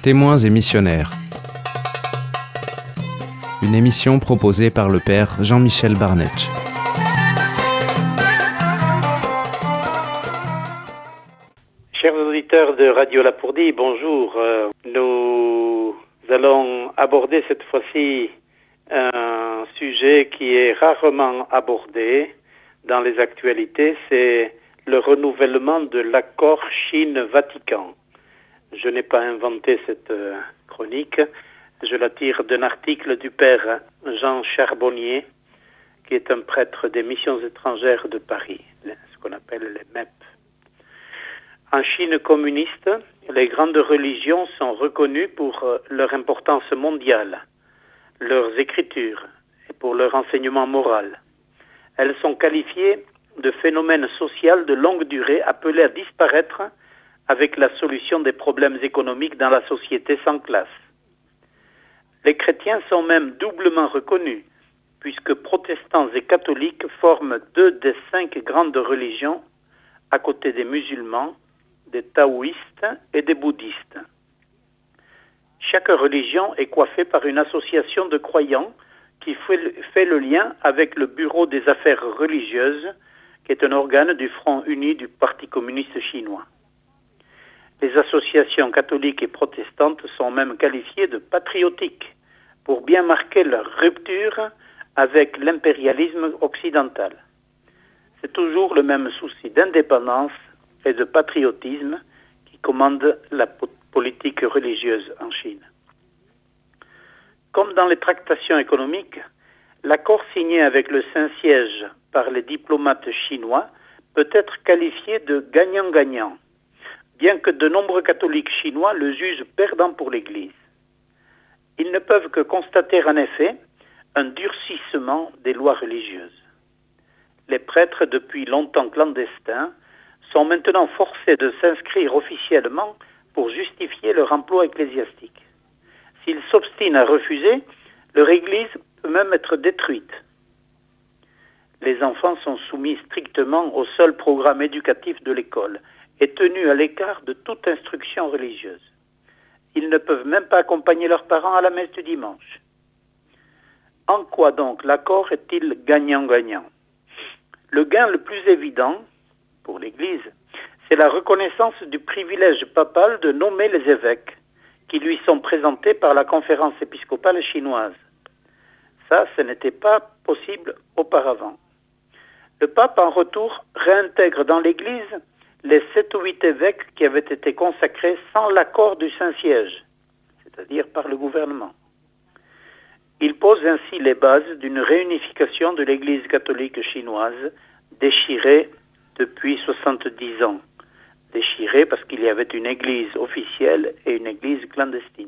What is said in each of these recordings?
Témoins et missionnaires. Une émission proposée par le père Jean-Michel Barnetch. Chers auditeurs de Radio Lapourdie, bonjour. Nous allons aborder cette fois-ci un sujet qui est rarement abordé dans les actualités, c'est le renouvellement de l'accord Chine-Vatican. Je n'ai pas inventé cette chronique, je la tire d'un article du père Jean Charbonnier, qui est un prêtre des missions étrangères de Paris, ce qu'on appelle les MEP. En Chine communiste, les grandes religions sont reconnues pour leur importance mondiale, leurs écritures et pour leur enseignement moral. Elles sont qualifiées de phénomènes sociaux de longue durée appelés à disparaître avec la solution des problèmes économiques dans la société sans classe. Les chrétiens sont même doublement reconnus, puisque protestants et catholiques forment 2 des 5 grandes religions à côté des musulmans, des taoïstes et des bouddhistes. Chaque religion est coiffée par une association de croyants qui fait le lien avec le Bureau des affaires religieuses, qui est un organe du Front uni du Parti communiste chinois. Les associations catholiques et protestantes sont même qualifiées de patriotiques, pour bien marquer leur rupture avec l'impérialisme occidental. C'est toujours le même souci d'indépendance et de patriotisme qui commande la politique religieuse en Chine. Comme dans les tractations économiques, l'accord signé avec le Saint-Siège par les diplomates chinois peut être qualifié de gagnant-gagnant, bien que de nombreux catholiques chinois le jugent perdant pour l'Église. Ils ne peuvent que constater en effet un durcissement des lois religieuses. Les prêtres, depuis longtemps clandestins, sont maintenant forcés de s'inscrire officiellement pour justifier leur emploi ecclésiastique. S'ils s'obstinent à refuser, leur Église peut même être détruite. Les enfants sont soumis strictement au seul programme éducatif de l'école et tenus à l'écart de toute instruction religieuse. Ils ne peuvent même pas accompagner leurs parents à la messe du dimanche. En quoi donc l'accord est-il gagnant-gagnant ? Le gain le plus évident, pour l'Église, c'est la reconnaissance du privilège papal de nommer les évêques qui lui sont présentés par la conférence épiscopale chinoise. Ça, ce n'était pas possible auparavant. Le pape, en retour, réintègre dans l'Église les 7 ou 8 évêques qui avaient été consacrés sans l'accord du Saint-Siège, c'est-à-dire par le gouvernement. Il pose ainsi les bases d'une réunification de l'Église catholique chinoise, déchirée depuis 70 ans. Déchirée parce qu'il y avait une Église officielle et une Église clandestine.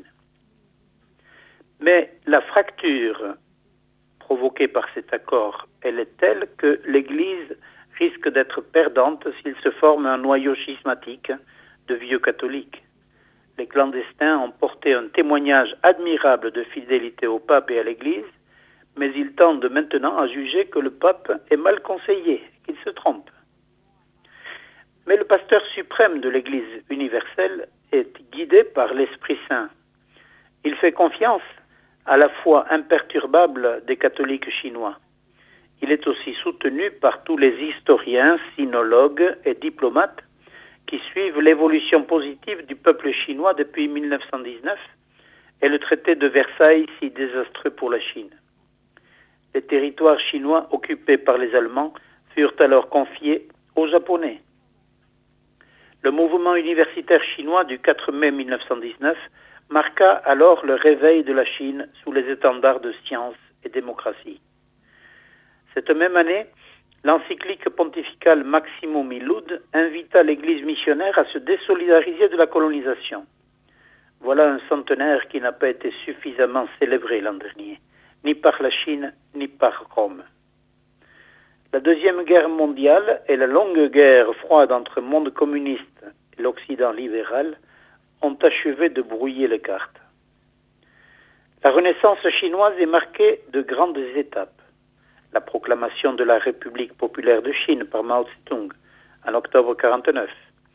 Mais la fracture provoquée par cet accord, elle est telle que l'Église risque d'être perdante s'il se forme un noyau schismatique de vieux catholiques. Les clandestins ont porté un témoignage admirable de fidélité au pape et à l'Église, mais ils tendent maintenant à juger que le pape est mal conseillé, qu'il se trompe. Mais le pasteur suprême de l'Église universelle est guidé par l'Esprit Saint. Il fait confiance à la foi imperturbable des catholiques chinois. Il est aussi soutenu par tous les historiens, sinologues et diplomates qui suivent l'évolution positive du peuple chinois depuis 1919 et le traité de Versailles si désastreux pour la Chine. Les territoires chinois occupés par les Allemands furent alors confiés aux Japonais. Le mouvement universitaire chinois du 4 mai 1919 marqua alors le réveil de la Chine sous les étendards de science et démocratie. Cette même année, l'encyclique pontificale Maximum Illud invita l'Église missionnaire à se désolidariser de la colonisation. Voilà un centenaire qui n'a pas été suffisamment célébré l'an dernier, ni par la Chine, ni par Rome. La Deuxième Guerre mondiale et la longue guerre froide entre le monde communiste et l'Occident libéral ont achevé de brouiller les cartes. La Renaissance chinoise est marquée de grandes étapes. La proclamation de la République populaire de Chine par Mao Tse-tung en octobre 1949,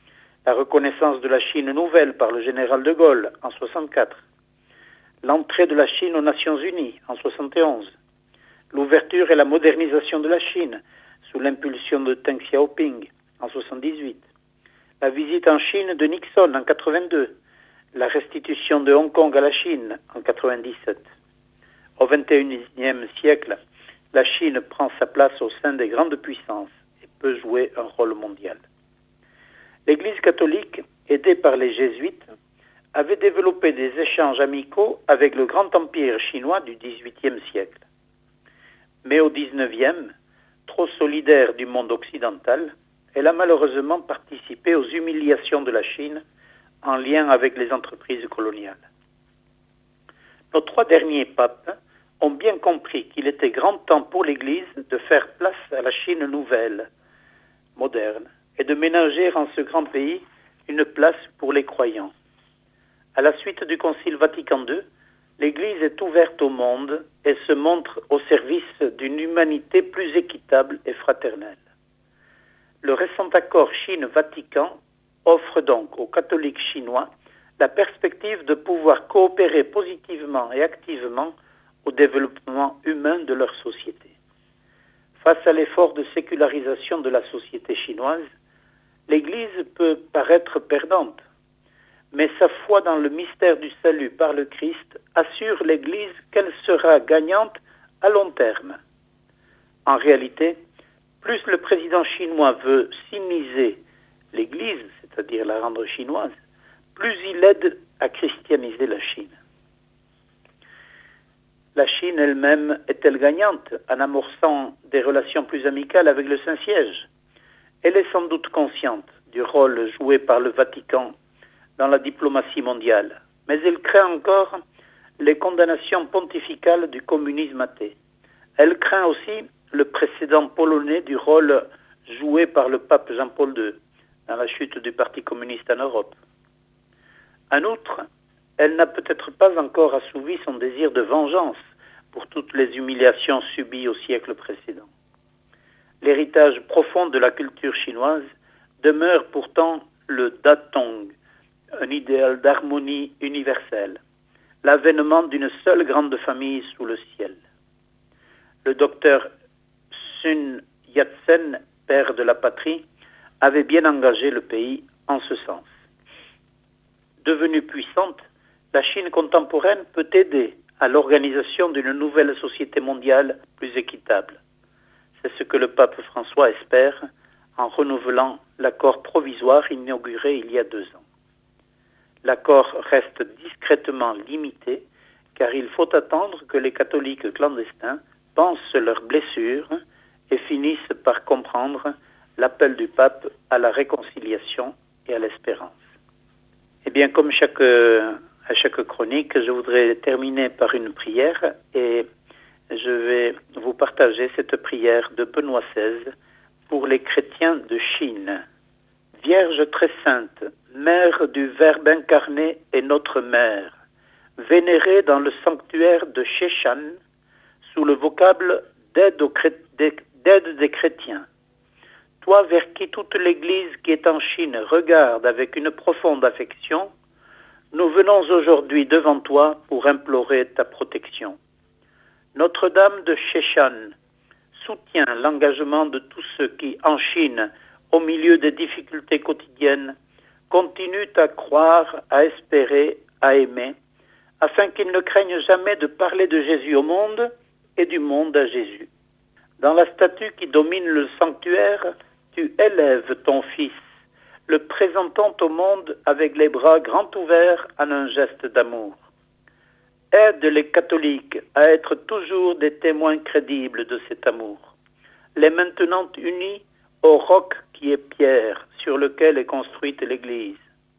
la reconnaissance de la Chine nouvelle par le général de Gaulle en 1964, l'entrée de la Chine aux Nations Unies en 1971, l'ouverture et la modernisation de la Chine sous l'impulsion de Deng Xiaoping en 1978, la visite en Chine de Nixon en 1982, la restitution de Hong Kong à la Chine en 1997. Au XXIe siècle, la Chine prend sa place au sein des grandes puissances et peut jouer un rôle mondial. L'Église catholique, aidée par les jésuites, avait développé des échanges amicaux avec le grand empire chinois du XVIIIe siècle. Mais au XIXe, trop solidaire du monde occidental, elle a malheureusement participé aux humiliations de la Chine en lien avec les entreprises coloniales. Nos 3 derniers papes ont bien compris qu'il était grand temps pour l'Église de faire place à la Chine nouvelle, moderne, et de ménager en ce grand pays une place pour les croyants. À la suite du Concile Vatican II, l'Église est ouverte au monde et se montre au service d'une humanité plus équitable et fraternelle. Le récent accord Chine-Vatican offre donc aux catholiques chinois la perspective de pouvoir coopérer positivement et activement au développement humain de leur société. Face à l'effort de sécularisation de la société chinoise, l'Église peut paraître perdante, mais sa foi dans le mystère du salut par le Christ assure l'Église qu'elle sera gagnante à long terme. En réalité, plus le président chinois veut siniser l'Église, c'est-à-dire la rendre chinoise, plus il aide à christianiser la Chine. La Chine elle-même est-elle gagnante en amorçant des relations plus amicales avec le Saint-Siège? Elle est sans doute consciente du rôle joué par le Vatican dans la diplomatie mondiale, mais elle craint encore les condamnations pontificales du communisme athée. Elle craint aussi le précédent polonais du rôle joué par le pape Jean-Paul II dans la chute du Parti communiste en Europe. En outre, elle n'a peut-être pas encore assouvi son désir de vengeance pour toutes les humiliations subies au siècle précédent. L'héritage profond de la culture chinoise demeure pourtant le Datong, un idéal d'harmonie universelle, l'avènement d'une seule grande famille sous le ciel. Le docteur Sun Yat-sen, père de la patrie, avait bien engagé le pays en ce sens. Devenue puissante, la Chine contemporaine peut aider à l'organisation d'une nouvelle société mondiale plus équitable. C'est ce que le pape François espère en renouvelant l'accord provisoire inauguré il y a 2 ans. L'accord reste discrètement limité car il faut attendre que les catholiques clandestins pensent leurs blessures et finissent par comprendre l'appel du pape à la réconciliation et à l'espérance. Eh bien, comme à chaque chronique, je voudrais terminer par une prière et je vais vous partager cette prière de Benoît XVI pour les chrétiens de Chine. Vierge très sainte, mère du Verbe incarné et notre mère, vénérée dans le sanctuaire de Sheshan sous le vocable d'aide des chrétiens. Toi vers qui toute l'Église qui est en Chine regarde avec une profonde affection, nous venons aujourd'hui devant toi pour implorer ta protection. Notre-Dame de Sheshan soutient l'engagement de tous ceux qui, en Chine, au milieu des difficultés quotidiennes, continuent à croire, à espérer, à aimer, afin qu'ils ne craignent jamais de parler de Jésus au monde et du monde à Jésus. Dans la statue qui domine le sanctuaire, tu élèves ton Fils, le présentant au monde avec les bras grands ouverts en un geste d'amour. Aide les catholiques à être toujours des témoins crédibles de cet amour, les maintenant unis au roc qui est pierre sur lequel est construite l'Église.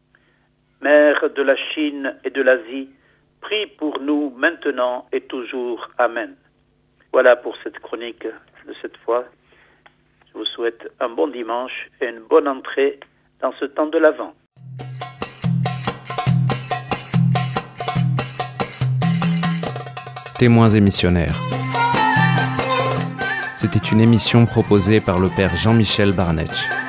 Mère de la Chine et de l'Asie, prie pour nous maintenant et toujours. Amen. Voilà pour cette chronique de cette fois. Je vous souhaite un bon dimanche et une bonne entrée dans ce temps de l'Avent. Témoins et missionnaires. C'était une émission proposée par le père Jean-Michel Barnetch.